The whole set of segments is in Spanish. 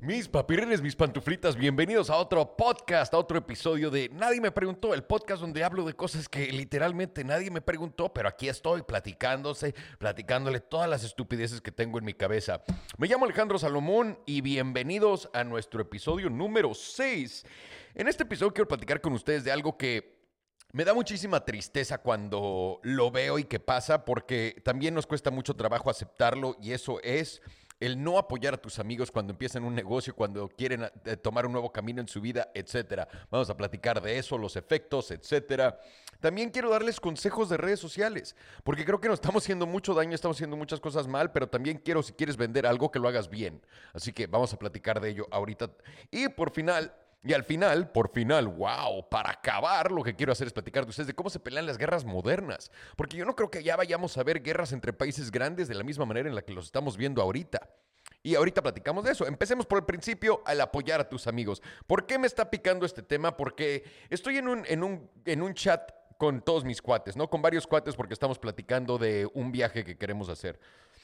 Mis papirrines, mis pantuflitas, bienvenidos a otro podcast, a otro episodio de Nadie me preguntó, el podcast donde hablo de cosas que literalmente nadie me preguntó, pero aquí estoy platicándole todas las estupideces que tengo en mi cabeza. Me llamo Alejandro Salomón y bienvenidos a nuestro episodio número 6. En este episodio quiero platicar con ustedes de algo que me da muchísima tristeza cuando lo veo y que pasa, porque también nos cuesta mucho trabajo aceptarlo, y eso es el no apoyar a tus amigos cuando empiezan un negocio, cuando quieren tomar un nuevo camino en su vida, etcétera. Vamos a platicar de eso, los efectos, etcétera. También quiero darles consejos de redes sociales, porque creo que nos estamos haciendo mucho daño, estamos haciendo muchas cosas mal, pero también quiero, si quieres vender algo, que lo hagas bien. Así que vamos a platicar de ello ahorita. Y al final, por final, wow, para acabar, lo que quiero hacer es platicar de ustedes de cómo se pelean las guerras modernas. Porque yo no creo que ya vayamos a ver guerras entre países grandes de la misma manera en la que los estamos viendo ahorita. Y ahorita platicamos de eso. Empecemos por el principio, al apoyar a tus amigos. ¿Por qué me está picando este tema? Porque estoy en un chat con todos mis cuates, ¿no? Con varios cuates, porque estamos platicando de un viaje que queremos hacer.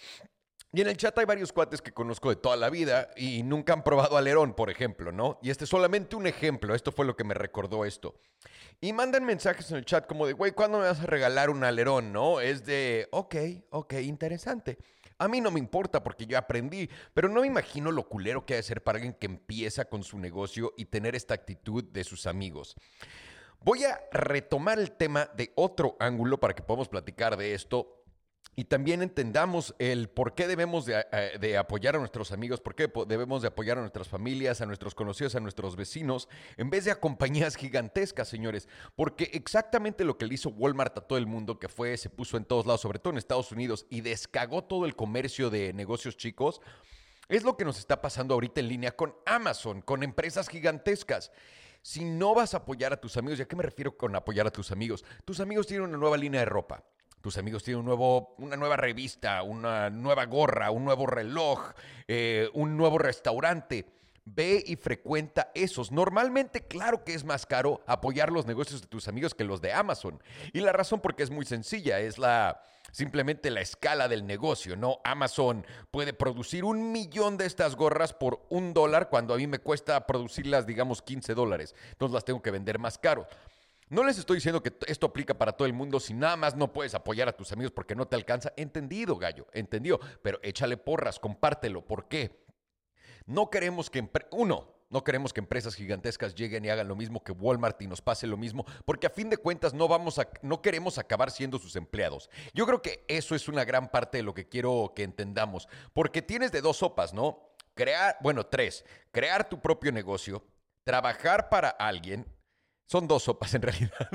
Y en el chat hay varios cuates que conozco de toda la vida y nunca han probado alerón, por ejemplo, ¿no? Y este es solamente un ejemplo, esto fue lo que me recordó esto. Y mandan mensajes en el chat como de, güey, ¿cuándo me vas a regalar un alerón, no? Es de, ok, interesante. A mí no me importa porque yo aprendí, pero no me imagino lo culero que ha de ser para alguien que empieza con su negocio y tener esta actitud de sus amigos. Voy a retomar el tema de otro ángulo para que podamos platicar de esto. Y también entendamos el por qué debemos de apoyar a nuestros amigos, por qué debemos de apoyar a nuestras familias, a nuestros conocidos, a nuestros vecinos, en vez de a compañías gigantescas, señores. Porque exactamente lo que le hizo Walmart a todo el mundo, que fue, se puso en todos lados, sobre todo en Estados Unidos, y descagó todo el comercio de negocios chicos, es lo que nos está pasando ahorita en línea con Amazon, con empresas gigantescas. Si no vas a apoyar a tus amigos, ¿y a qué me refiero con apoyar a tus amigos? Tus amigos tienen una nueva línea de ropa. Tus amigos tienen una nueva revista, una nueva gorra, un nuevo reloj, un nuevo restaurante. Ve y frecuenta esos. Normalmente, claro que es más caro apoyar los negocios de tus amigos que los de Amazon. Y la razón porque es muy sencilla, es simplemente la escala del negocio, ¿no? Amazon puede producir 1 millón de estas gorras por $1 cuando a mí me cuesta producirlas, digamos, $15. Entonces las tengo que vender más caro. No les estoy diciendo que esto aplica para todo el mundo. Si nada más no puedes apoyar a tus amigos porque no te alcanza, entendido, gallo, entendido. Pero échale porras, compártelo. ¿Por qué? No queremos que, no queremos que empresas gigantescas lleguen y hagan lo mismo que Walmart y nos pase lo mismo, porque a fin de cuentas no queremos acabar siendo sus empleados. Yo creo que eso es una gran parte de lo que quiero que entendamos, porque tienes de dos sopas, ¿no? Tres. Crear tu propio negocio, trabajar para alguien. Son dos sopas en realidad.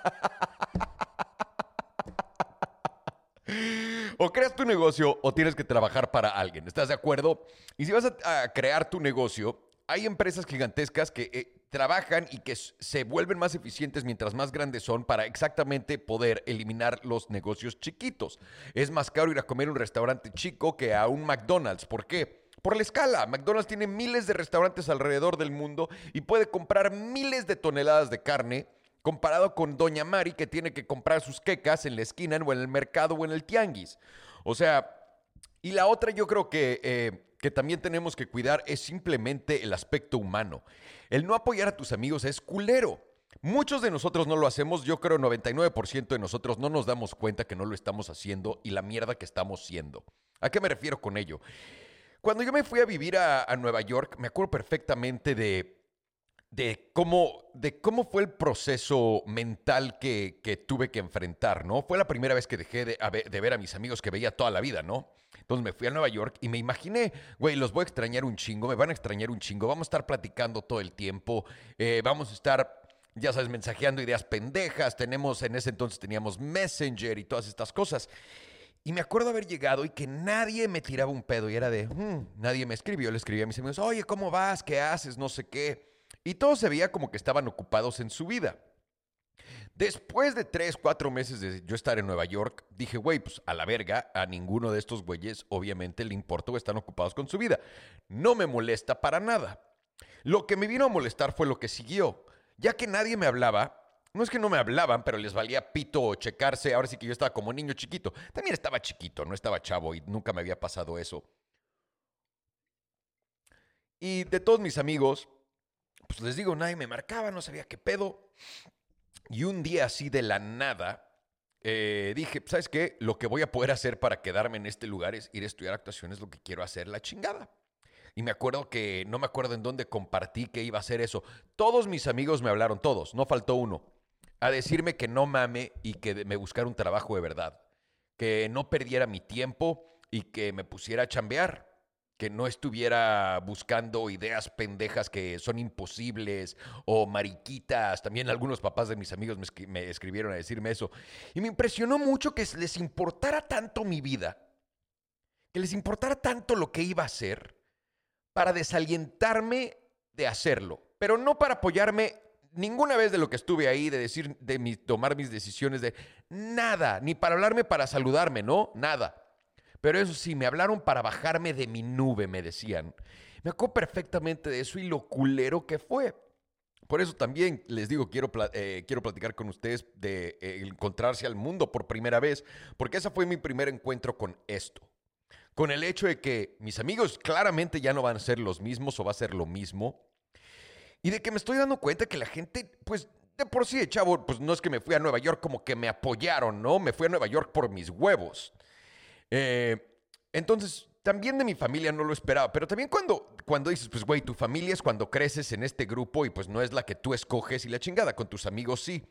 O creas tu negocio o tienes que trabajar para alguien. ¿Estás de acuerdo? Y si vas a crear tu negocio, hay empresas gigantescas que trabajan y que se vuelven más eficientes mientras más grandes son para exactamente poder eliminar los negocios chiquitos. Es más caro ir a comer a un restaurante chico que a un McDonald's. ¿Por qué? Por la escala. McDonald's tiene miles de restaurantes alrededor del mundo y puede comprar miles de toneladas de carne comparado con Doña Mari, que tiene que comprar sus quecas en la esquina o en el mercado o en el tianguis. O sea, y la otra yo creo que también tenemos que cuidar es simplemente el aspecto humano. El no apoyar a tus amigos es culero. Muchos de nosotros no lo hacemos, yo creo 99% de nosotros no nos damos cuenta que no lo estamos haciendo y la mierda que estamos siendo. ¿A qué me refiero con ello? Cuando yo me fui a vivir a Nueva York, me acuerdo perfectamente de cómo fue el proceso mental que tuve que enfrentar, ¿no? Fue la primera vez que dejé de ver a mis amigos que veía toda la vida, ¿no? Entonces me fui a Nueva York y me imaginé, güey, los voy a extrañar un chingo, me van a extrañar un chingo, vamos a estar platicando todo el tiempo, vamos a estar, ya sabes, mensajeando ideas pendejas, en ese entonces teníamos Messenger y todas estas cosas. Y me acuerdo haber llegado y que nadie me tiraba un pedo y era de, nadie me escribió, le escribí a mis amigos, oye, ¿cómo vas? ¿Qué haces? No sé qué. Y todo se veía como que estaban ocupados en su vida. Después de 3, 4 meses de yo estar en Nueva York, dije, güey, pues a la verga, a ninguno de estos güeyes obviamente le importa o están ocupados con su vida. No me molesta para nada. Lo que me vino a molestar fue lo que siguió. Ya que nadie me hablaba, no es que no me hablaban, pero les valía pito checarse. Ahora sí que yo estaba como niño chiquito. También estaba chiquito, no estaba chavo y nunca me había pasado eso. Y de todos mis amigos, pues les digo, nadie me marcaba, no sabía qué pedo. Y un día así de la nada, dije, ¿sabes qué? Lo que voy a poder hacer para quedarme en este lugar es ir a estudiar actuación, es lo que quiero hacer, la chingada. Y me acuerdo que, no me acuerdo en dónde compartí que iba a hacer eso. Todos mis amigos me hablaron, todos, no faltó uno, a decirme que no mame y que me buscara un trabajo de verdad, que no perdiera mi tiempo y que me pusiera a chambear, que no estuviera buscando ideas pendejas que son imposibles o mariquitas. También algunos papás de mis amigos me escribieron a decirme eso. Y me impresionó mucho que les importara tanto mi vida, que les importara tanto lo que iba a hacer para desalientarme de hacerlo, pero no para apoyarme ninguna vez de lo que estuve ahí, de decir, tomar mis decisiones, de nada, ni para hablarme, para saludarme, ¿no? Nada. Pero eso sí, me hablaron para bajarme de mi nube, me decían. Me acuerdo perfectamente de eso y lo culero que fue. Por eso también les digo, quiero platicar con ustedes de encontrarse al mundo por primera vez, porque ese fue mi primer encuentro con esto. Con el hecho de que mis amigos claramente ya no van a ser los mismos o va a ser lo mismo. Y de que me estoy dando cuenta que la gente, pues de por sí, chavo, pues no es que me fui a Nueva York como que me apoyaron, ¿no? Me fui a Nueva York por mis huevos. Entonces, también de mi familia no lo esperaba, pero también cuando dices, pues güey, tu familia es cuando creces en este grupo y pues no es la que tú escoges y la chingada, con tus amigos sí.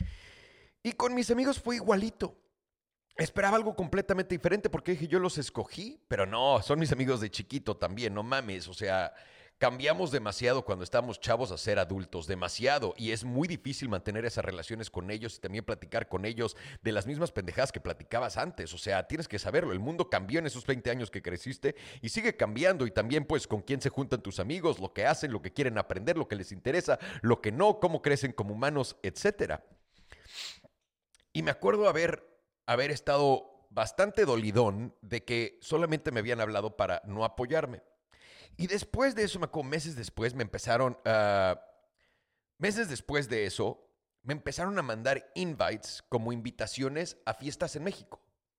Y con mis amigos fue igualito. Esperaba algo completamente diferente porque dije, yo los escogí, pero no, son mis amigos de chiquito también, no mames, o sea, cambiamos demasiado cuando estamos chavos a ser adultos, demasiado, y es muy difícil mantener esas relaciones con ellos y también platicar con ellos de las mismas pendejadas que platicabas antes, o sea, tienes que saberlo, el mundo cambió en esos 20 años que creciste y sigue cambiando, y también pues con quién se juntan tus amigos, lo que hacen, lo que quieren aprender, lo que les interesa, lo que no, cómo crecen como humanos, etcétera. Y me acuerdo haber estado bastante dolidón de que solamente me habían hablado para no apoyarme. Y después de eso, me acuerdo, meses después de eso, me empezaron a mandar invites como invitaciones a fiestas en México.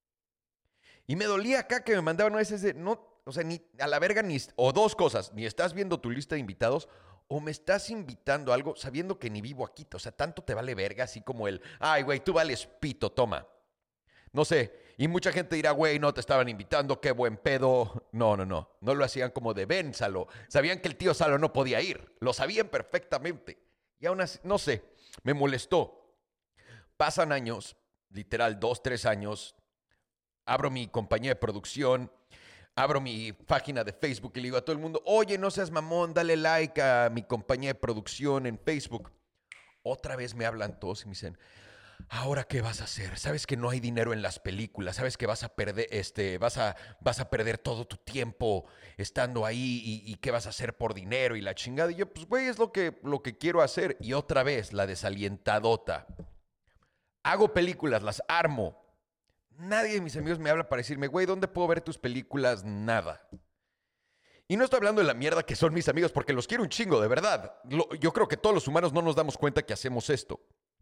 Y me dolía acá que me mandaban a veces de, no, o sea, ni a la verga, o dos cosas, ni estás viendo tu lista de invitados, o me estás invitando a algo sabiendo que ni vivo aquí. O sea, tanto te vale verga, así como ay, güey, tú vales pito, toma. No sé, y mucha gente dirá, güey, no te estaban invitando, qué buen pedo. No, no, no, no lo hacían como de ven, Salo. Sabían que el tío Salo no podía ir, lo sabían perfectamente. Y aún así, no sé, me molestó. Pasan años, literal 2, 3 años, abro mi compañía de producción, abro mi página de Facebook y le digo a todo el mundo, oye, no seas mamón, dale like a mi compañía de producción en Facebook. Otra vez me hablan todos y me dicen, ¿ahora qué vas a hacer? Sabes que no hay dinero en las películas, sabes que vas a perder, vas a perder todo tu tiempo estando ahí y qué vas a hacer por dinero y la chingada. Y yo, pues, güey, es lo que quiero hacer. Y otra vez, la desalientadota. Hago películas, las armo. Nadie de mis amigos me habla para decirme, güey, ¿dónde puedo ver tus películas? Nada. Y no estoy hablando de la mierda que son mis amigos, porque los quiero un chingo, de verdad. Yo creo que todos los humanos no nos damos cuenta que hacemos esto.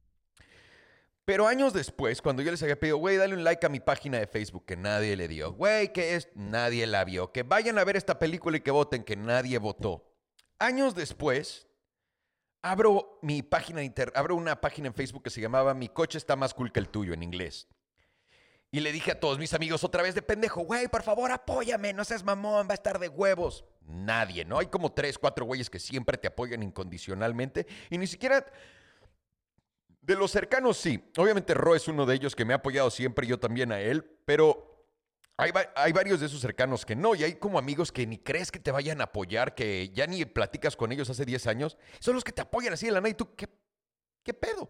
Pero años después, cuando yo les había pedido, güey, dale un like a mi página de Facebook, que nadie le dio. Güey, ¿qué es? Nadie la vio. Que vayan a ver esta película y que voten, que nadie votó. Años después, abro una página en Facebook que se llamaba Mi coche está más cool que el tuyo, en inglés. Y le dije a todos mis amigos otra vez de pendejo, güey, por favor, apóyame, no seas mamón, va a estar de huevos. Nadie, ¿no? Hay como 3, 4 güeyes que siempre te apoyan incondicionalmente y ni siquiera... De los cercanos, sí. Obviamente Ro es uno de ellos que me ha apoyado siempre, yo también a él, pero hay varios de esus cercanos que no, y hay como amigos que ni crees que te vayan a apoyar, que ya ni platicas con ellos hace 10 años, son los que te apoyan así de la nada y tú, ¿qué pedo?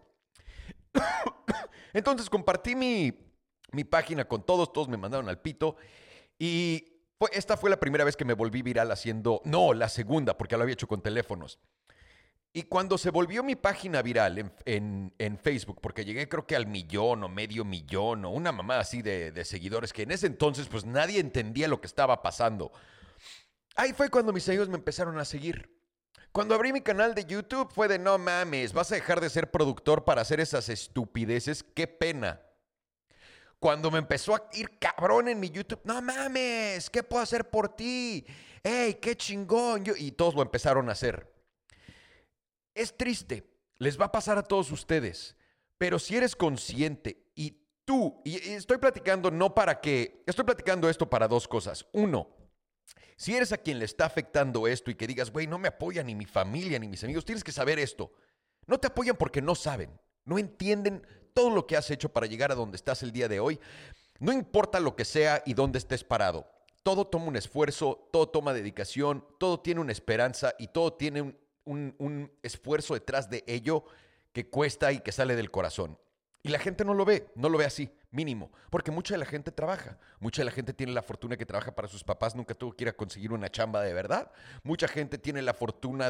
Entonces compartí mi página con todos me mandaron al pito, y esta fue la primera vez que me volví viral la segunda, porque lo había hecho con teléfonos. Y cuando se volvió mi página viral en Facebook, porque llegué creo que al 1,000,000 o medio millón o una mamá así de seguidores, que en ese entonces pues nadie entendía lo que estaba pasando. Ahí fue cuando mis amigos me empezaron a seguir. Cuando abrí mi canal de YouTube fue de no mames, vas a dejar de ser productor para hacer esas estupideces, qué pena. Cuando me empezó a ir cabrón en mi YouTube, no mames, ¿qué puedo hacer por ti? ¡Ey, qué chingón! Y todos lo empezaron a hacer. Es triste, les va a pasar a todos ustedes, pero si eres consciente y tú, y estoy platicando estoy platicando esto para dos cosas. Uno, si eres a quien le está afectando esto y que digas, güey, no me apoya ni mi familia ni mis amigos, tienes que saber esto. No te apoyan porque no saben, no entienden todo lo que has hecho para llegar a donde estás el día de hoy. No importa lo que sea y dónde estés parado. Todo toma un esfuerzo, todo toma dedicación, todo tiene una esperanza y todo tiene un esfuerzo detrás de ello que cuesta y que sale del corazón. Y la gente no lo ve así, mínimo, porque mucha de la gente trabaja, mucha de la gente tiene la fortuna que trabaja para sus papás, nunca tuvo que ir a conseguir una chamba de verdad, mucha gente tiene la fortuna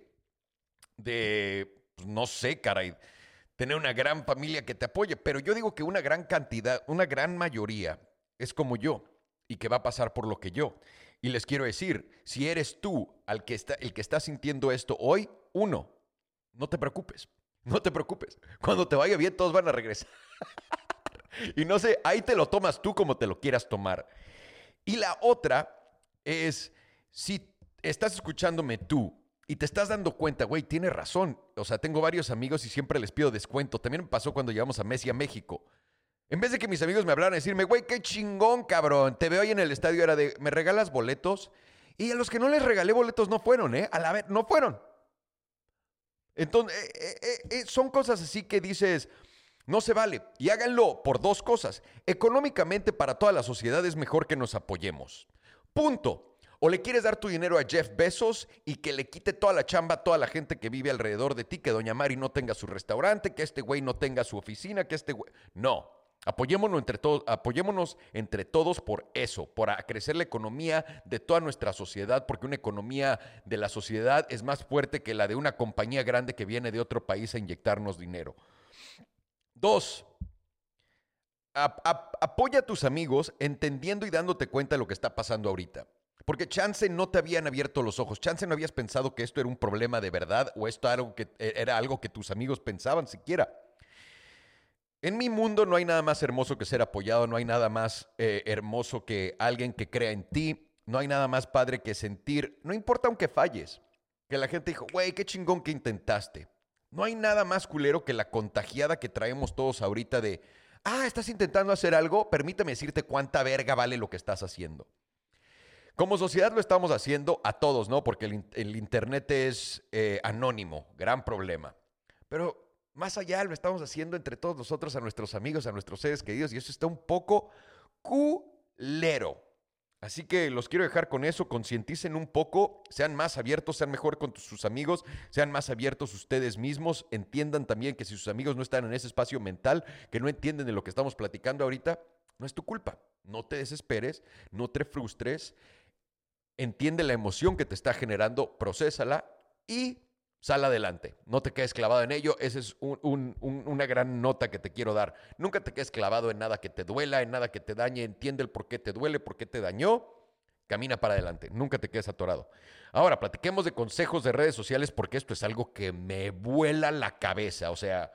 pues, no sé, caray, tener una gran familia que te apoye, pero yo digo que una gran cantidad, una gran mayoría es como yo y que va a pasar por lo que yo. Y les quiero decir, si eres tú el que está sintiendo esto hoy, no te preocupes. No te preocupes. Cuando te vaya bien, todos van a regresar. Y no sé, ahí te lo tomas tú como te lo quieras tomar. Y la otra es, si estás escuchándome tú y te estás dando cuenta, güey, tienes razón. O sea, tengo varios amigos y siempre les pido descuento. También me pasó cuando llegamos a Messi a México. En vez de que mis amigos me hablaran y decirme, güey, qué chingón, cabrón, te veo ahí en el estadio, era de, ¿me regalas boletos? Y a los que no les regalé boletos no fueron, ¿eh? A la vez, no fueron. Entonces, son cosas así que dices, no se vale. Y háganlo por dos cosas. Económicamente, para toda la sociedad es mejor que nos apoyemos. Punto. O le quieres dar tu dinero a Jeff Bezos y que le quite toda la chamba a toda la gente que vive alrededor de ti, que Doña Mari no tenga su restaurante, que este güey no tenga su oficina, que este güey... No. Apoyémonos entre todos por eso, por crecer la economía de toda nuestra sociedad, porque una economía de la sociedad es más fuerte que la de una compañía grande que viene de otro país a inyectarnos dinero. Dos, apoya a tus amigos entendiendo y dándote cuenta de lo que está pasando ahorita. Porque chance no te habían abierto los ojos, chance no habías pensado que esto era un problema de verdad o esto era algo que tus amigos pensaban siquiera. En mi mundo no hay nada más hermoso que ser apoyado, no hay nada más hermoso que alguien que crea en ti, no hay nada más padre que sentir, no importa aunque falles, que la gente dijo, güey, qué chingón que intentaste. No hay nada más culero que la contagiada que traemos todos ahorita de, estás intentando hacer algo, permíteme decirte cuánta verga vale lo que estás haciendo. Como sociedad lo estamos haciendo a todos, ¿no? Porque el internet es anónimo, gran problema. Pero más allá lo estamos haciendo entre todos nosotros, a nuestros amigos, a nuestros seres queridos, y eso está un poco culero. Así que los quiero dejar con eso, concienticen un poco, sean más abiertos, sean mejor con sus amigos, sean más abiertos ustedes mismos, entiendan también que si sus amigos no están en ese espacio mental, que no entienden de lo que estamos platicando ahorita, no es tu culpa. No te desesperes, no te frustres, entiende la emoción que te está generando, procésala y sal adelante. No te quedes clavado en ello. Esa es una gran nota que te quiero dar. Nunca te quedes clavado en nada que te duela, en nada que te dañe. Entiende el por qué te duele, por qué te dañó. Camina para adelante. Nunca te quedes atorado. Ahora, platiquemos de consejos de redes sociales porque esto es algo que me vuela la cabeza. O sea,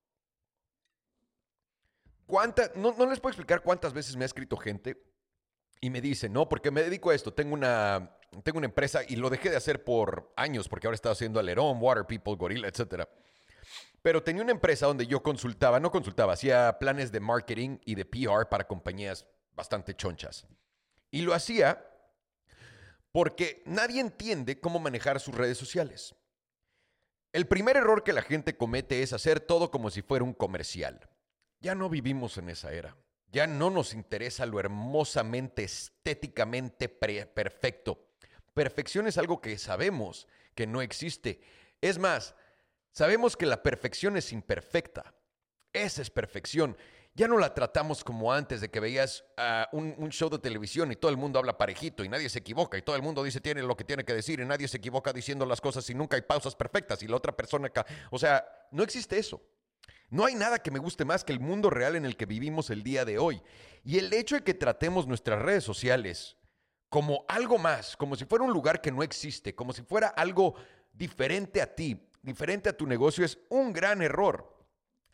no les puedo explicar cuántas veces me ha escrito gente y me dice, no, porque me dedico a esto. Tengo una empresa y lo dejé de hacer por años porque ahora he estado haciendo Alerón, Water People, Gorilla, etc. Pero tenía una empresa donde yo hacía planes de marketing y de PR para compañías bastante chonchas. Y lo hacía porque nadie entiende cómo manejar sus redes sociales. El primer error que la gente comete es hacer todo como si fuera un comercial. Ya no vivimos en esa era. Ya no nos interesa lo hermosamente, estéticamente perfecto. Perfección es algo que sabemos que no existe. Es más, sabemos que la perfección es imperfecta. Esa es perfección. Ya no la tratamos como antes de que veías un show de televisión y todo el mundo habla parejito y nadie se equivoca y todo el mundo tiene lo que tiene que decir y nadie se equivoca diciendo las cosas y nunca hay pausas perfectas y la otra persona... O sea, no existe eso. No hay nada que me guste más que el mundo real en el que vivimos el día de hoy. Y el hecho de que tratemos nuestras redes sociales como algo más, como si fuera un lugar que no existe, como si fuera algo diferente a ti, diferente a tu negocio, es un gran error.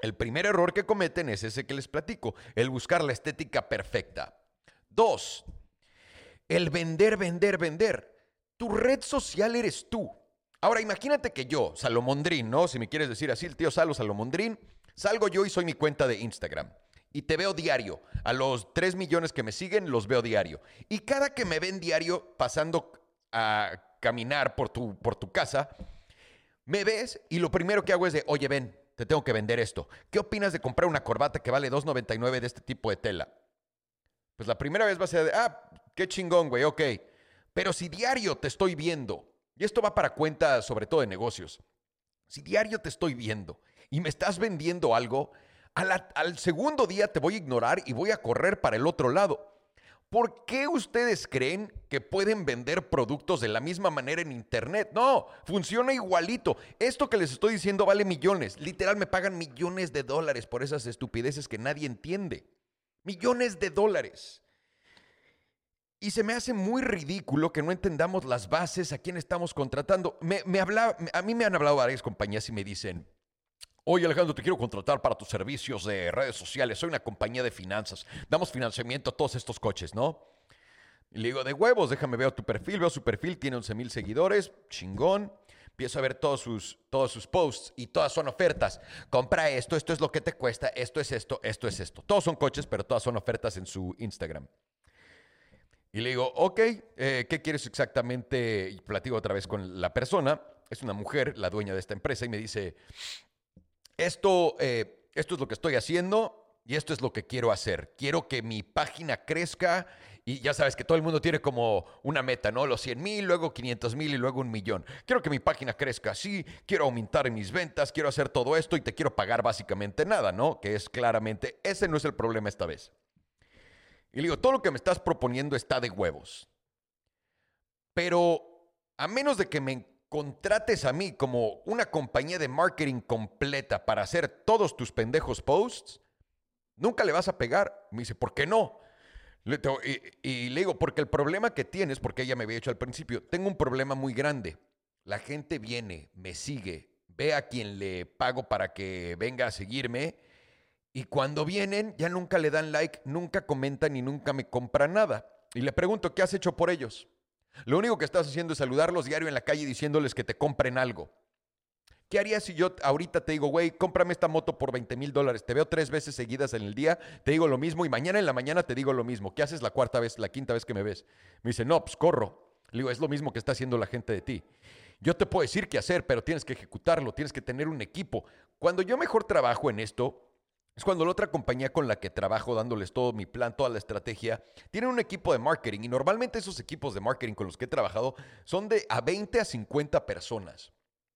El primer error que cometen es ese que les platico, el buscar la estética perfecta. 2, el vender, vender, vender. Tu red social eres tú. Ahora imagínate que yo, Salomondrín, ¿no? Si me quieres decir así, el tío Salomondrín, salgo yo y soy mi cuenta de Instagram. Y te veo diario. A los 3 millones que me siguen, los veo diario. Y cada que me ven diario pasando a caminar por tu casa, me ves y lo primero que hago es de, oye, ven, te tengo que vender esto. ¿Qué opinas de comprar una corbata que vale $2.99 de este tipo de tela? Pues la primera vez va a ser de, qué chingón, güey, ok. Pero si diario te estoy viendo, y esto va para cuentas sobre todo de negocios, si diario te estoy viendo y me estás vendiendo algo, al segundo día te voy a ignorar y voy a correr para el otro lado. ¿Por qué ustedes creen que pueden vender productos de la misma manera en internet? No, funciona igualito. Esto que les estoy diciendo vale millones. Literal, me pagan millones de dólares por esas estupideces que nadie entiende. Millones de dólares. Y se me hace muy ridículo que no entendamos las bases, a quién estamos contratando. A mí me han hablado varias compañías y me dicen, oye, Alejandro, te quiero contratar para tus servicios de redes sociales. Soy una compañía de finanzas. Damos financiamiento a todos estos coches, ¿no? Y le digo, de huevos, déjame ver tu perfil. Veo su perfil, tiene 11,000 seguidores. Chingón. Empiezo a ver todos sus posts y todas son ofertas. Compra esto, esto es lo que te cuesta, esto es esto, esto es esto. Todos son coches, pero todas son ofertas en su Instagram. Y le digo, ok, ¿qué quieres exactamente? Y platico otra vez con la persona. Es una mujer, la dueña de esta empresa, y me dice, esto es lo que estoy haciendo y esto es lo que quiero hacer. Quiero que mi página crezca y ya sabes que todo el mundo tiene como una meta, ¿no? Los 100,000, luego 500,000 y luego 1,000,000. Quiero que mi página crezca así, quiero aumentar en mis ventas, quiero hacer todo esto y te quiero pagar básicamente nada, ¿no? Que es claramente, ese no es el problema esta vez. Y le digo, todo lo que me estás proponiendo está de huevos. Pero a menos de que me contrates a mí como una compañía de marketing completa para hacer todos tus pendejos posts, nunca le vas a pegar. Me dice, ¿por qué no? Y le digo, porque el problema que tienes, porque ella me había dicho al principio, tengo un problema muy grande. La gente viene, me sigue, ve a quien le pago para que venga a seguirme y cuando vienen ya nunca le dan like, nunca comentan y nunca me compran nada. Y le pregunto, ¿qué has hecho por ellos? Lo único que estás haciendo es saludarlos diario en la calle diciéndoles que te compren algo. ¿Qué harías si yo ahorita te digo, güey, cómprame esta moto por $20,000? Te veo 3 veces seguidas en el día, te digo lo mismo y mañana en la mañana te digo lo mismo. ¿Qué haces la cuarta vez, la quinta vez que me ves? Me dice, no, pues corro. Le digo, es lo mismo que está haciendo la gente de ti. Yo te puedo decir qué hacer, pero tienes que ejecutarlo, tienes que tener un equipo. Cuando yo mejor trabajo en esto, es cuando la otra compañía con la que trabajo, dándoles todo mi plan, toda la estrategia, tiene un equipo de marketing y normalmente esos equipos de marketing con los que he trabajado son de a 20 a 50 personas.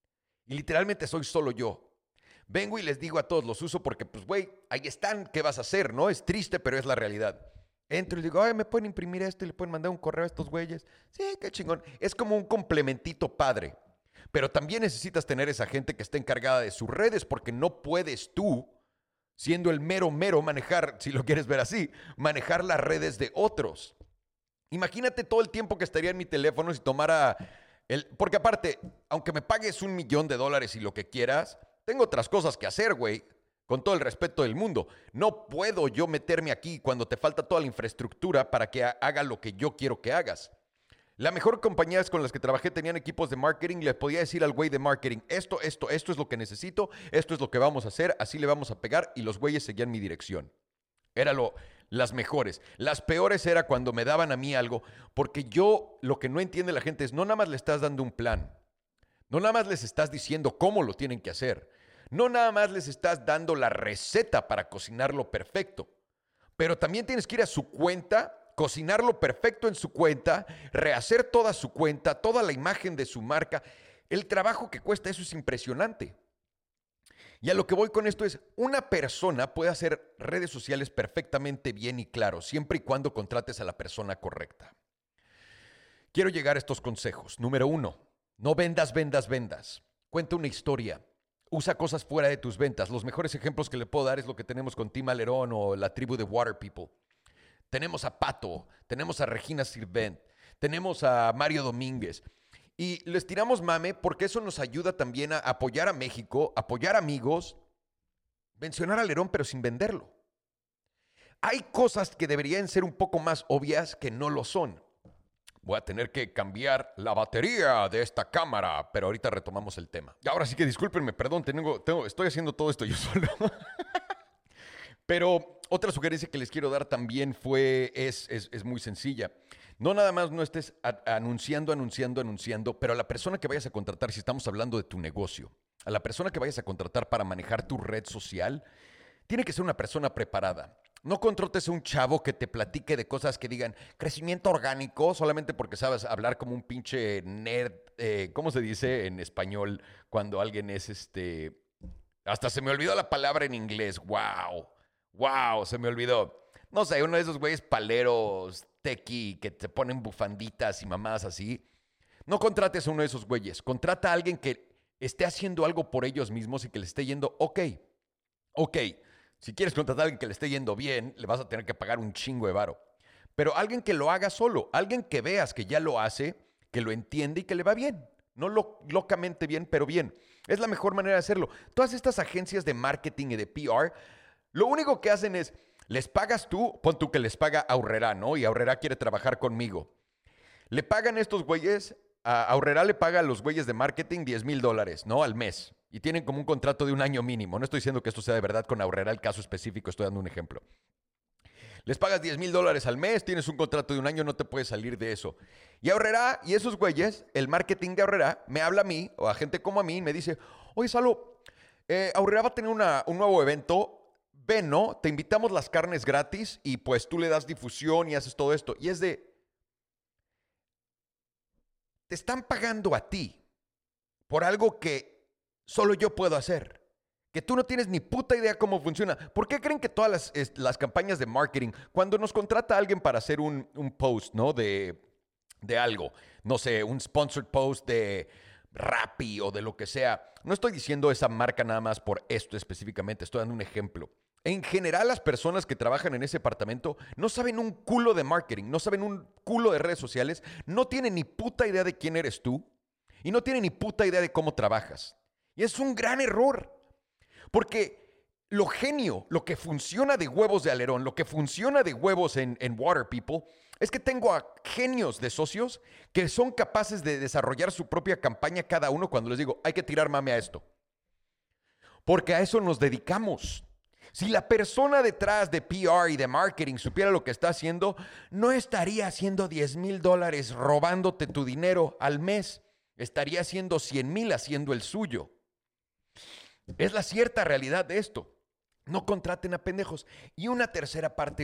Y literalmente soy solo yo. Vengo y les digo a todos, los uso porque, pues, güey, ahí están, ¿qué vas a hacer? ¿No? Es triste, pero es la realidad. Entro y digo, ay, ¿me pueden imprimir esto? Y le pueden mandar un correo a estos güeyes. Sí, qué chingón. Es como un complementito padre. Pero también necesitas tener esa gente que esté encargada de sus redes porque no puedes tú, siendo el mero manejar, si lo quieres ver así, manejar las redes de otros. Imagínate todo el tiempo que estaría en mi teléfono si tomara porque aparte, aunque me pagues $1,000,000 y lo que quieras, tengo otras cosas que hacer, güey. Con todo el respeto del mundo. No puedo yo meterme aquí cuando te falta toda la infraestructura para que haga lo que yo quiero que hagas. La mejor compañía con las que trabajé tenían equipos de marketing, le podía decir al güey de marketing, esto es lo que necesito, esto es lo que vamos a hacer, así le vamos a pegar, y los güeyes seguían mi dirección. Era las mejores. Las peores era cuando me daban a mí algo, porque yo, lo que no entiende la gente es, no nada más le estás dando un plan, no nada más les estás diciendo cómo lo tienen que hacer, no nada más les estás dando la receta para cocinarlo perfecto, pero también tienes que ir a su cuenta, cocinarlo perfecto en su cuenta, rehacer toda su cuenta, toda la imagen de su marca. El trabajo que cuesta eso es impresionante. Y a lo que voy con esto es, una persona puede hacer redes sociales perfectamente bien y claro, siempre y cuando contrates a la persona correcta. Quiero llegar a estos consejos. Número 1, no vendas. Cuenta una historia. Usa cosas fuera de tus ventas. Los mejores ejemplos que le puedo dar es lo que tenemos con Tim Alerón o la tribu de Water People. Tenemos a Pato, tenemos a Regina Sirvent, tenemos a Mario Domínguez. Y les tiramos mame porque eso nos ayuda también a apoyar a México, apoyar amigos mencionar alerón pero sin venderlo. Hay cosas que deberían ser un poco más obvias que no lo son. Voy a tener que cambiar la batería de esta cámara, pero ahorita retomamos el tema. Y ahora sí que discúlpenme, perdón, estoy haciendo todo esto yo solo. Pero otra sugerencia que les quiero dar también es muy sencilla. No nada más no estés anunciando, pero a la persona que vayas a contratar, si estamos hablando de tu negocio, a la persona que vayas a contratar para manejar tu red social, tiene que ser una persona preparada. No contrates a un chavo que te platique de cosas que digan crecimiento orgánico solamente porque sabes hablar como un pinche nerd. ¿Cómo se dice en español cuando alguien es Hasta se me olvidó la palabra en inglés. ¡Wow! Se me olvidó. No sé, uno de esos güeyes paleros, tequi, que te ponen bufanditas y mamadas así. No contrates a uno de esos güeyes. Contrata a alguien que esté haciendo algo por ellos mismos y que le esté yendo ok. Si quieres contratar a alguien que le esté yendo bien, le vas a tener que pagar un chingo de varo. Pero alguien que lo haga solo, alguien que veas que ya lo hace, que lo entiende y que le va bien. No locamente bien, pero bien. Es la mejor manera de hacerlo. Todas estas agencias de marketing y de PR, lo único que hacen es, les pagas tú, pon tú que les paga Aurrera, ¿no? Y Aurrera quiere trabajar conmigo. Le pagan estos güeyes, a Aurrera le paga a los güeyes de marketing $10,000, ¿no? Al mes. Y tienen como un contrato de un año mínimo. No estoy diciendo que esto sea de verdad con Aurrera, el caso específico, estoy dando un ejemplo. Les pagas $10,000 al mes, tienes un contrato de un año, no te puedes salir de eso. Y Aurrera y esos güeyes, el marketing de Aurrera, me habla a mí, o a gente como a mí, y me dice, oye, Salo, Aurrera va a tener un nuevo evento, ven, ¿no? Te invitamos las carnes gratis y pues tú le das difusión y haces todo esto. Y es de, te están pagando a ti por algo que solo yo puedo hacer. Que tú no tienes ni puta idea cómo funciona. ¿Por qué creen que todas las campañas de marketing, cuando nos contrata alguien para hacer un post, ¿no? De algo, no sé, un sponsored post de Rappi o de lo que sea. No estoy diciendo esa marca nada más por esto específicamente, estoy dando un ejemplo. En general, las personas que trabajan en ese departamento no saben un culo de marketing, no saben un culo de redes sociales, no tienen ni puta idea de quién eres tú y no tienen ni puta idea de cómo trabajas. Y es un gran error, porque lo que funciona de huevos de alerón, lo que funciona de huevos en Water People, es que tengo a genios de socios que son capaces de desarrollar su propia campaña cada uno cuando les digo, hay que tirar mame a esto. Porque a eso nos dedicamos. Si la persona detrás de PR y de marketing supiera lo que está haciendo, no estaría haciendo $10,000 robándote tu dinero al mes. Estaría haciendo 100,000 haciendo el suyo. Es la cierta realidad de esto. No contraten a pendejos. Y una tercera parte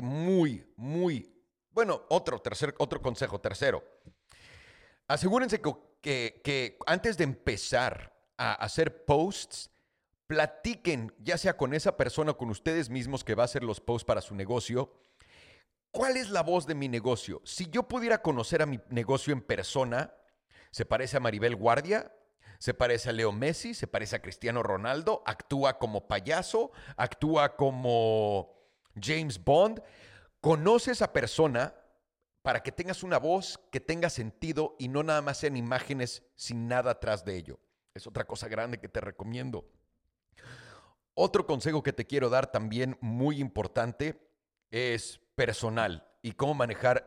otro consejo, tercero. Asegúrense que antes de empezar a hacer posts, platiquen, ya sea con esa persona o con ustedes mismos que va a hacer los posts para su negocio. ¿Cuál es la voz de mi negocio? Si yo pudiera conocer a mi negocio en persona, ¿se parece a Maribel Guardia? ¿Se parece a Leo Messi? ¿Se parece a Cristiano Ronaldo? ¿Actúa como payaso? ¿Actúa como James Bond? Conoce a esa persona para que tengas una voz que tenga sentido y no nada más sean imágenes sin nada atrás de ello. Es otra cosa grande que te recomiendo. Otro consejo que te quiero dar también muy importante es personal y cómo manejar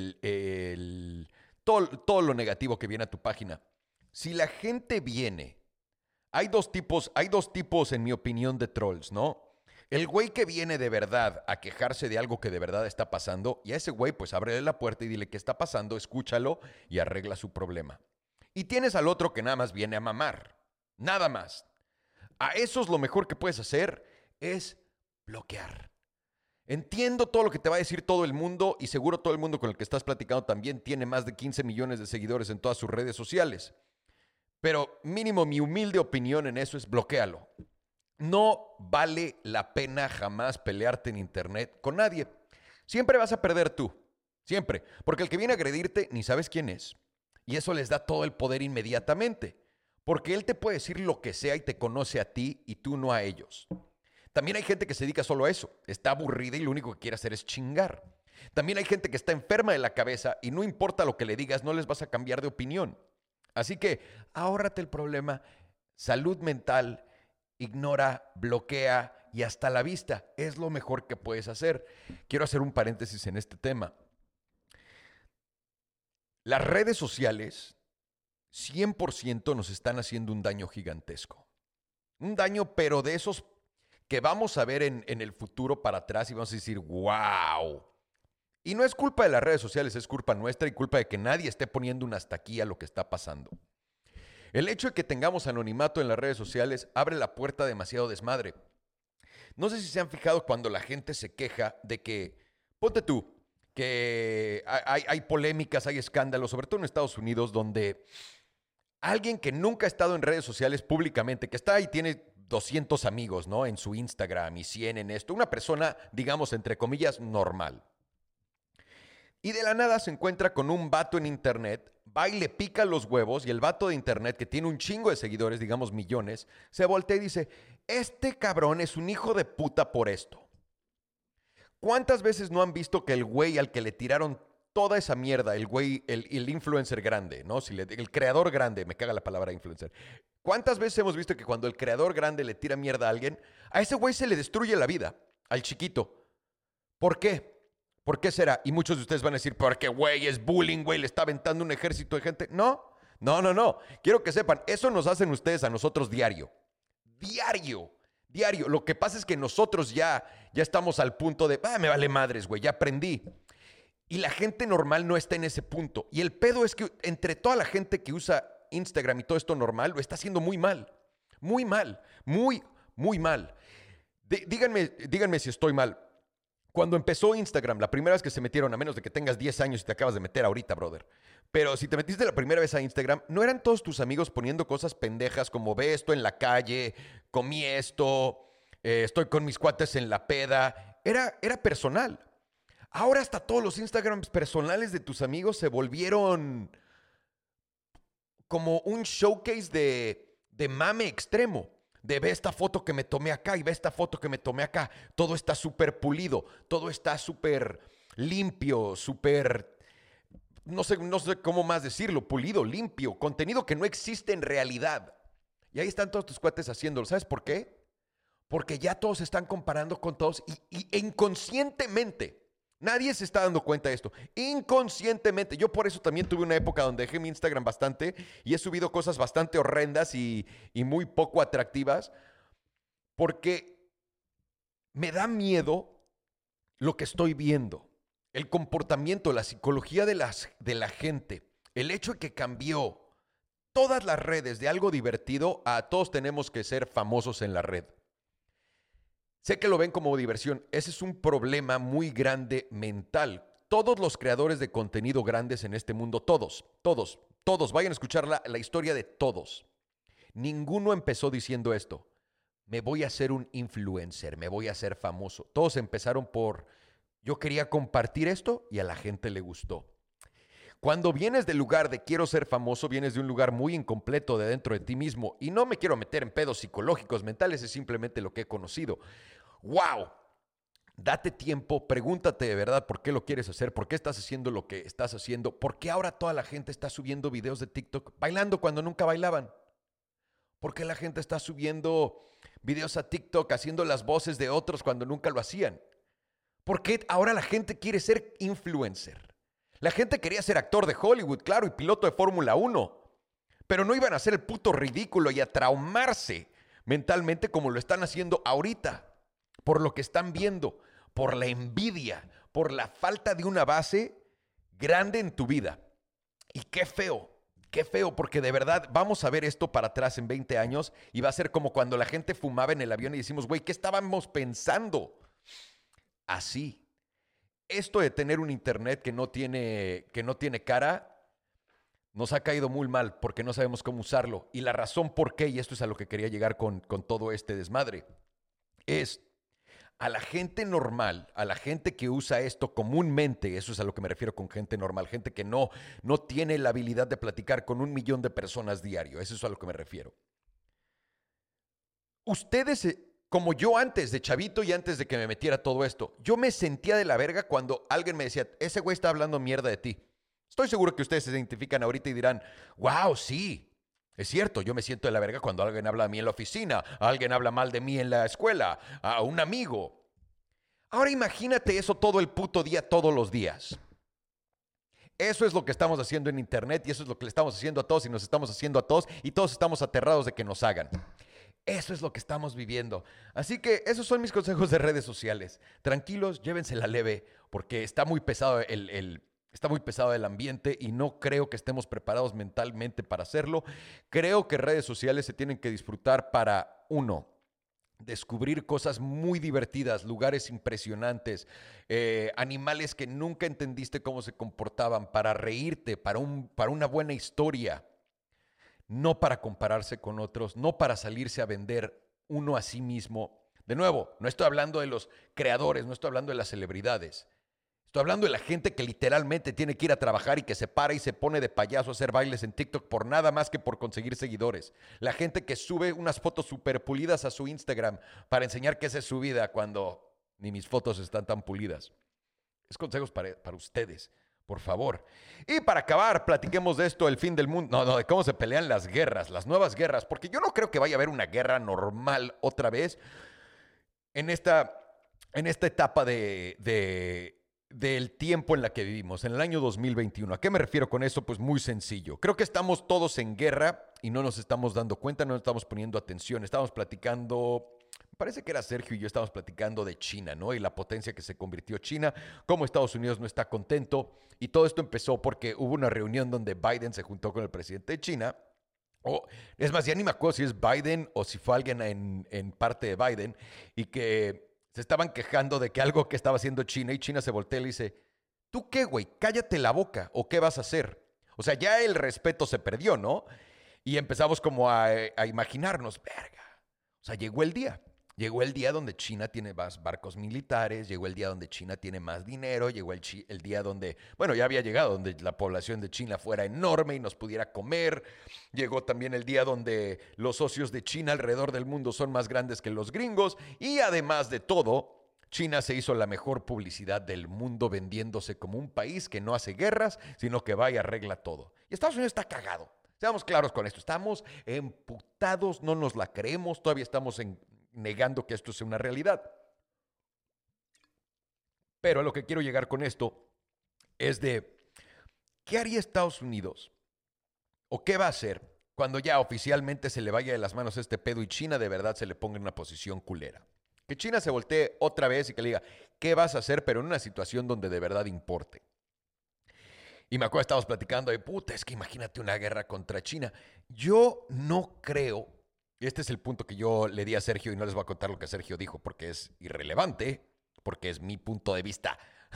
todo lo negativo que viene a tu página. Si la gente viene, hay dos tipos en mi opinión de trolls, ¿no? El güey que viene de verdad a quejarse de algo que de verdad está pasando, y a ese güey pues ábrele la puerta y dile qué está pasando, escúchalo y arregla su problema. Y tienes al otro que nada más viene a mamar, nada más. A esos lo mejor que puedes hacer es bloquear. Entiendo todo lo que te va a decir todo el mundo y seguro todo el mundo con el que estás platicando también tiene más de 15 millones de seguidores en todas sus redes sociales. Pero mínimo mi humilde opinión en eso es bloquéalo. No vale la pena jamás pelearte en internet con nadie. Siempre vas a perder tú. Siempre. Porque el que viene a agredirte ni sabes quién es. Y eso les da todo el poder inmediatamente. Porque él te puede decir lo que sea y te conoce a ti y tú no a ellos. También hay gente que se dedica solo a eso. Está aburrida y lo único que quiere hacer es chingar. También hay gente que está enferma de la cabeza y no importa lo que le digas, no les vas a cambiar de opinión. Así que ahórrate el problema. Salud mental, ignora, bloquea y hasta la vista. Es lo mejor que puedes hacer. Quiero hacer un paréntesis en este tema. Las redes sociales 100% nos están haciendo un daño gigantesco. Un daño, pero de esos que vamos a ver en el futuro para atrás y vamos a decir, wow. Y no es culpa de las redes sociales, es culpa nuestra y culpa de que nadie esté poniendo un hasta aquí a lo que está pasando. El hecho de que tengamos anonimato en las redes sociales abre la puerta a demasiado desmadre. No sé si se han fijado cuando la gente se queja de que, ponte tú, que hay polémicas, hay escándalos, sobre todo en Estados Unidos, donde alguien que nunca ha estado en redes sociales públicamente, que está ahí, tiene 200 amigos, ¿no? En su Instagram y 100 en esto, una persona, digamos, entre comillas, normal. Y de la nada se encuentra con un vato en internet, va y le pica los huevos y el vato de internet, que tiene un chingo de seguidores, digamos millones, se voltea y dice, este cabrón es un hijo de puta por esto. ¿Cuántas veces no han visto que el güey al que le tiraron toda esa mierda, el güey, el influencer grande, ¿no? El creador grande, me caga la palabra influencer. ¿Cuántas veces hemos visto que cuando el creador grande le tira mierda a alguien, a ese güey se le destruye la vida, al chiquito? ¿Por qué? ¿Por qué será? Y muchos de ustedes van a decir, porque güey, es bullying, güey, le está aventando un ejército de gente. No. Quiero que sepan, eso nos hacen ustedes a nosotros diario. Diario. Lo que pasa es que nosotros ya estamos al punto de, me vale madres, güey, ya aprendí. Y la gente normal no está en ese punto. Y el pedo es que entre toda la gente que usa Instagram y todo esto normal, lo está haciendo muy mal. Muy mal. Muy mal. Díganme si estoy mal. Cuando empezó Instagram, la primera vez que se metieron, a menos de que tengas 10 años y te acabas de meter ahorita, brother. Pero si te metiste la primera vez a Instagram, no eran todos tus amigos poniendo cosas pendejas como ve esto en la calle, comí esto, estoy con mis cuates en la peda. Era personal. Ahora hasta todos los Instagrams personales de tus amigos se volvieron como un showcase de mame extremo. De ve esta foto que me tomé acá y ve esta foto que me tomé acá. Todo está súper pulido, todo está súper limpio, súper, no sé cómo más decirlo, pulido, limpio, contenido que no existe en realidad. Y ahí están todos tus cuates haciéndolo. ¿Sabes por qué? Porque ya todos se están comparando con todos y inconscientemente. Nadie se está dando cuenta de esto. Inconscientemente. Yo por eso también tuve una época donde dejé mi Instagram bastante y he subido cosas bastante horrendas y muy poco atractivas porque me da miedo lo que estoy viendo. El comportamiento, la psicología de la gente. El hecho de que cambió todas las redes de algo divertido a todos tenemos que ser famosos en la red. Sé que lo ven como diversión. Ese es un problema muy grande mental. Todos los creadores de contenido grandes en este mundo, todos, vayan a escuchar la historia de todos. Ninguno empezó diciendo esto. Me voy a hacer un influencer, me voy a hacer famoso. Todos empezaron por, yo quería compartir esto y a la gente le gustó. Cuando vienes del lugar de quiero ser famoso, vienes de un lugar muy incompleto de dentro de ti mismo. Y no me quiero meter en pedos psicológicos, mentales, es simplemente lo que he conocido. ¡Wow! Date tiempo, pregúntate de verdad por qué lo quieres hacer, por qué estás haciendo lo que estás haciendo, por qué ahora toda la gente está subiendo videos de TikTok bailando cuando nunca bailaban. ¿Por qué la gente está subiendo videos a TikTok haciendo las voces de otros cuando nunca lo hacían? ¿Por qué ahora la gente quiere ser influencer? La gente quería ser actor de Hollywood, claro, y piloto de Fórmula 1. Pero no iban a hacer el puto ridículo y a traumarse mentalmente como lo están haciendo ahorita. Por lo que están viendo, por la envidia, por la falta de una base grande en tu vida. Y qué feo, porque de verdad vamos a ver esto para atrás en 20 años y va a ser como cuando la gente fumaba en el avión y decimos, güey, ¿qué estábamos pensando? Así. Esto de tener un internet que no tiene cara nos ha caído muy mal porque no sabemos cómo usarlo. Y la razón por qué, y esto es a lo que quería llegar con todo este desmadre, es a la gente normal, a la gente que usa esto comúnmente, eso es a lo que me refiero con gente normal, gente que no tiene la habilidad de platicar con 1 millón de personas diario, eso es a lo que me refiero. Ustedes, como yo antes de chavito y antes de que me metiera todo esto, yo me sentía de la verga cuando alguien me decía, ese güey está hablando mierda de ti. Estoy seguro que ustedes se identifican ahorita y dirán, wow, sí, Es cierto, yo me siento de la verga cuando alguien habla de mí en la oficina, alguien habla mal de mí en la escuela, a un amigo. Ahora imagínate eso todo el puto día, todos los días. Eso es lo que estamos haciendo en internet y eso es lo que le estamos haciendo a todos y nos estamos haciendo a todos y todos estamos aterrados de que nos hagan. Eso es lo que estamos viviendo. Así que esos son mis consejos de redes sociales. Tranquilos, llévensela leve porque está muy pesado está muy pesado el ambiente y no creo que estemos preparados mentalmente para hacerlo. Creo que redes sociales se tienen que disfrutar para, uno, descubrir cosas muy divertidas, lugares impresionantes, animales que nunca entendiste cómo se comportaban, para reírte, para una buena historia, no para compararse con otros, no para salirse a vender uno a sí mismo. De nuevo, no estoy hablando de los creadores, no estoy hablando de las celebridades. Estoy hablando de la gente que literalmente tiene que ir a trabajar y que se para y se pone de payaso a hacer bailes en TikTok por nada más que por conseguir seguidores. La gente que sube unas fotos súper pulidas a su Instagram para enseñar que esa es su vida cuando ni mis fotos están tan pulidas. Es consejos para ustedes, por favor. Y para acabar, platiquemos de esto, el fin del mundo. No, de cómo se pelean las guerras, las nuevas guerras. Porque yo no creo que vaya a haber una guerra normal otra vez en esta etapa del tiempo en la que vivimos, en el año 2021. ¿A qué me refiero con eso? Pues muy sencillo. Creo que estamos todos en guerra y no nos estamos dando cuenta, no nos estamos poniendo atención. Estamos platicando, me parece que era Sergio y yo estábamos platicando de China, ¿no? Y la potencia que se convirtió China, cómo Estados Unidos no está contento. Y todo esto empezó porque hubo una reunión donde Biden se juntó con el presidente de China. Es más, ya ni me acuerdo si es Biden o si fue alguien en parte de Biden y que se estaban quejando de que algo que estaba haciendo China y China se voltea y le dice, ¿tú qué, güey? Cállate la boca o ¿qué vas a hacer? O sea, ya el respeto se perdió, ¿no? Y empezamos como a imaginarnos, verga. O sea, llegó el día. Llegó el día donde China tiene más barcos militares, llegó el día donde China tiene más dinero, llegó el día donde, bueno, ya había llegado, donde la población de China fuera enorme y nos pudiera comer. Llegó también el día donde los socios de China alrededor del mundo son más grandes que los gringos. Y además de todo, China se hizo la mejor publicidad del mundo vendiéndose como un país que no hace guerras, sino que va y arregla todo. Y Estados Unidos está cagado. Seamos claros con esto. Estamos emputados, no nos la creemos, todavía estamos negando que esto sea una realidad. Pero a lo que quiero llegar con esto es de, ¿qué haría Estados Unidos? ¿O qué va a hacer cuando ya oficialmente se le vaya de las manos este pedo y China de verdad se le ponga en una posición culera? Que China se voltee otra vez y que le diga, ¿qué vas a hacer? Pero en una situación donde de verdad importe. Y me acuerdo, estábamos platicando de, puta, es que imagínate una guerra contra China. Yo no creo, y este es el punto que yo le di a Sergio y no les voy a contar lo que Sergio dijo porque es irrelevante, porque es mi punto de vista.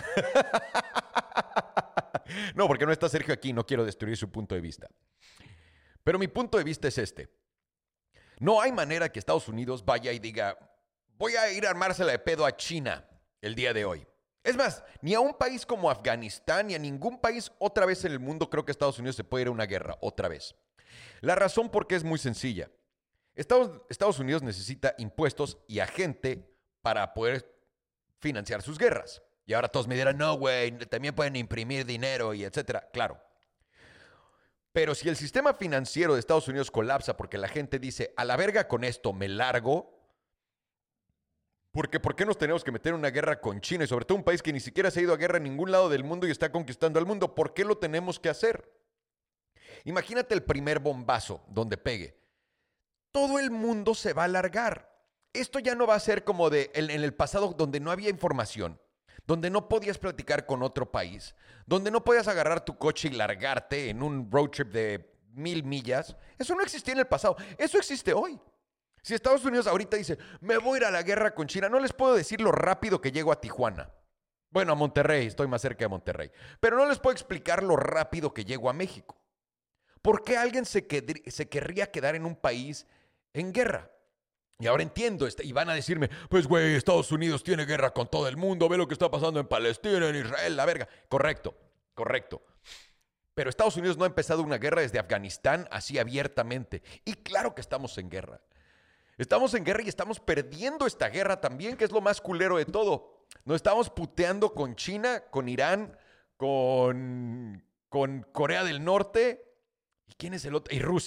No, porque no está Sergio aquí, no quiero destruir su punto de vista. Pero mi punto de vista es este. No hay manera que Estados Unidos vaya y diga, voy a ir a armársela de pedo a China el día de hoy. Es más, ni a un país como Afganistán, ni a ningún país otra vez en el mundo creo que Estados Unidos se puede ir a una guerra otra vez. La razón por qué es muy sencilla. Estados Unidos necesita impuestos y a gente para poder financiar sus guerras. Y ahora todos me dirán, no, güey, también pueden imprimir dinero y etcétera. Claro. Pero si el sistema financiero de Estados Unidos colapsa porque la gente dice, a la verga con esto, me largo, porque ¿por qué nos tenemos que meter en una guerra con China? Y sobre todo un país que ni siquiera se ha ido a guerra en ningún lado del mundo y está conquistando al mundo. ¿Por qué lo tenemos que hacer? Imagínate el primer bombazo donde pegue. Todo el mundo se va a largar. Esto ya no va a ser como en el pasado donde no había información, donde no podías platicar con otro país, donde no podías agarrar tu coche y largarte en un road trip de 1000 millas. Eso no existía en el pasado. Eso existe hoy. Si Estados Unidos ahorita dice, me voy a ir a la guerra con China, no les puedo decir lo rápido que llego a Tijuana. Bueno, a Monterrey, estoy más cerca de Monterrey. Pero no les puedo explicar lo rápido que llego a México. ¿Por qué alguien se querría quedar en un país en guerra? Y ahora entiendo, y van a decirme, pues güey, Estados Unidos tiene guerra con todo el mundo, ve lo que está pasando en Palestina, en Israel, la verga. Correcto, correcto. Pero Estados Unidos no ha empezado una guerra desde Afganistán así abiertamente. Y claro que estamos en guerra. Estamos en guerra y estamos perdiendo esta guerra también, que es lo más culero de todo. Nos estamos puteando con China, con Irán, con Corea del Norte. ¿Y quién es el otro? Y Rusia.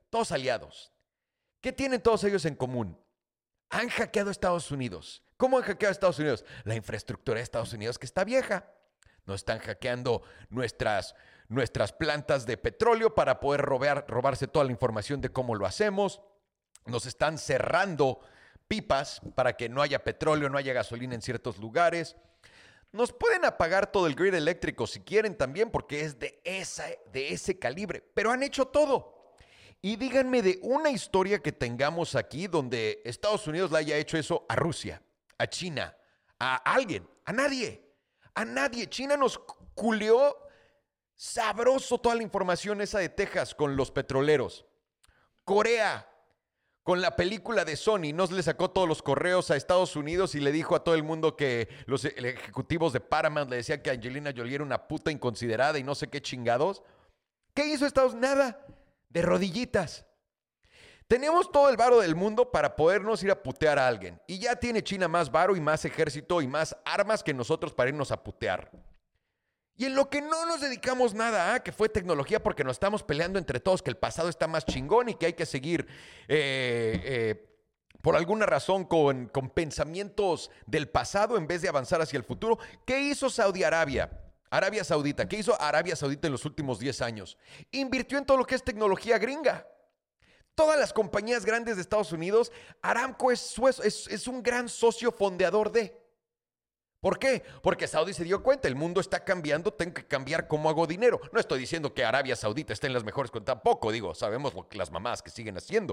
todos aliados. ¿Qué tienen todos ellos en común? Han hackeado a Estados Unidos. ¿Cómo han hackeado a Estados Unidos? La infraestructura de Estados Unidos que está vieja. Nos están hackeando nuestras plantas de petróleo para poder robarse toda la información de cómo lo hacemos. Nos están cerrando pipas para que no haya petróleo, no haya gasolina en ciertos lugares. Nos pueden apagar todo el grid eléctrico si quieren también, porque es de ese calibre. Pero han hecho todo. Y díganme de una historia que tengamos aquí donde Estados Unidos le haya hecho eso a Rusia, a China, a alguien, a nadie. A nadie. China nos culeó sabroso toda la información esa de Texas con los petroleros. Corea, con la película de Sony, nos le sacó todos los correos a Estados Unidos y le dijo a todo el mundo que los ejecutivos de Paramount le decían que Angelina Jolie era una puta inconsiderada y no sé qué chingados. ¿Qué hizo Estados Unidos? Nada. De rodillitas. Tenemos todo el varo del mundo para podernos ir a putear a alguien. Y ya tiene China más varo y más ejército y más armas que nosotros para irnos a putear. Y en lo que no nos dedicamos nada, que fue tecnología, porque nos estamos peleando entre todos que el pasado está más chingón y que hay que seguir por alguna razón con pensamientos del pasado en vez de avanzar hacia el futuro. ¿Qué hizo Saudi Arabia? Arabia Saudita. ¿Qué hizo Arabia Saudita en los últimos 10 años? Invirtió en todo lo que es tecnología gringa. Todas las compañías grandes de Estados Unidos, Aramco es un gran socio fondeador de. ¿Por qué? Porque Saudi se dio cuenta, el mundo está cambiando, tengo que cambiar cómo hago dinero. No estoy diciendo que Arabia Saudita esté en las mejores cuentas, tampoco, sabemos las mamás que siguen haciendo.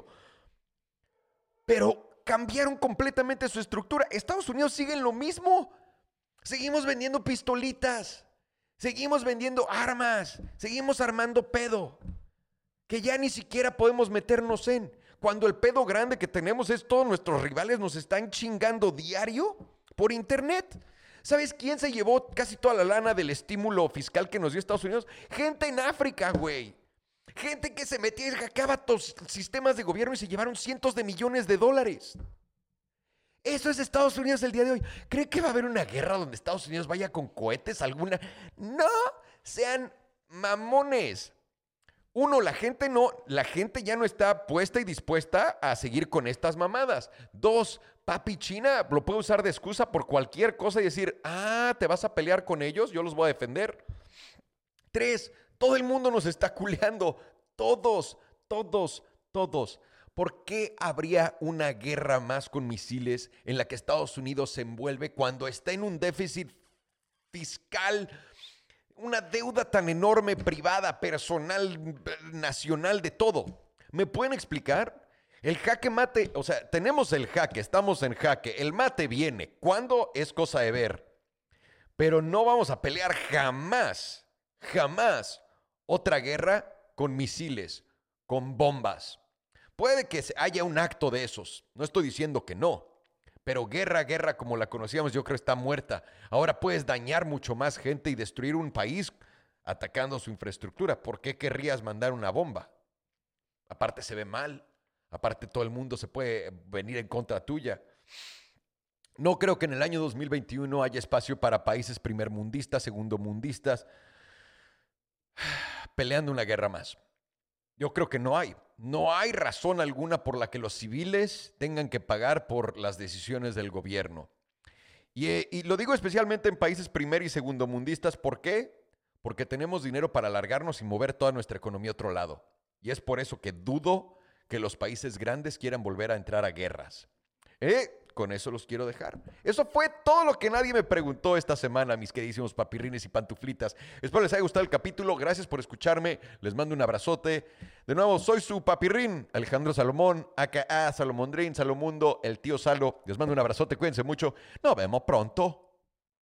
Pero cambiaron completamente su estructura. Estados Unidos sigue en lo mismo. Seguimos vendiendo pistolitas, seguimos vendiendo armas, seguimos armando pedo que ya ni siquiera podemos meternos en. Cuando el pedo grande que tenemos es todos nuestros rivales nos están chingando diario por internet. ¿Sabes quién se llevó casi toda la lana del estímulo fiscal que nos dio Estados Unidos? Gente en África, güey. Gente que se metía y hackeaba todos los sistemas de gobierno y se llevaron cientos de millones de dólares. Eso es Estados Unidos el día de hoy. ¿Cree que va a haber una guerra donde Estados Unidos vaya con cohetes alguna? No, sean mamones. Uno, la gente ya no está puesta y dispuesta a seguir con estas mamadas. Dos, papi, China lo puede usar de excusa por cualquier cosa y decir, ¿te vas a pelear con ellos? Yo los voy a defender. Tres, todo el mundo nos está culeando. Todos. ¿Por qué habría una guerra más con misiles en la que Estados Unidos se envuelve cuando está en un déficit fiscal, una deuda tan enorme, privada, personal, nacional, de todo? ¿Me pueden explicar? El jaque mate, o sea, tenemos el jaque, estamos en jaque, el mate viene. ¿Cuándo? Es cosa de ver. Pero no vamos a pelear jamás otra guerra con misiles, con bombas. Puede que haya un acto de esos, no estoy diciendo que no. Pero guerra como la conocíamos, yo creo está muerta. Ahora puedes dañar mucho más gente y destruir un país atacando su infraestructura. ¿Por qué querrías mandar una bomba? Aparte se ve mal. Aparte todo el mundo se puede venir en contra tuya. No creo que en el año 2021 haya espacio para países primermundistas, segundomundistas, peleando una guerra más. Yo creo que no hay. No hay razón alguna por la que los civiles tengan que pagar por las decisiones del gobierno. Y lo digo especialmente en países primer y segundomundistas. ¿Por qué? Porque tenemos dinero para alargarnos y mover toda nuestra economía a otro lado. Y es por eso que dudo que los países grandes quieran volver a entrar a guerras. Con eso los quiero dejar. Eso fue todo lo que nadie me preguntó esta semana, mis queridísimos papirrines y pantuflitas. Espero les haya gustado el capítulo. Gracias por escucharme. Les mando un abrazote. De nuevo, soy su papirrín, Alejandro Salomón, aka Salomondrín, Salomundo, el tío Salo. Les mando un abrazote. Cuídense mucho. Nos vemos pronto.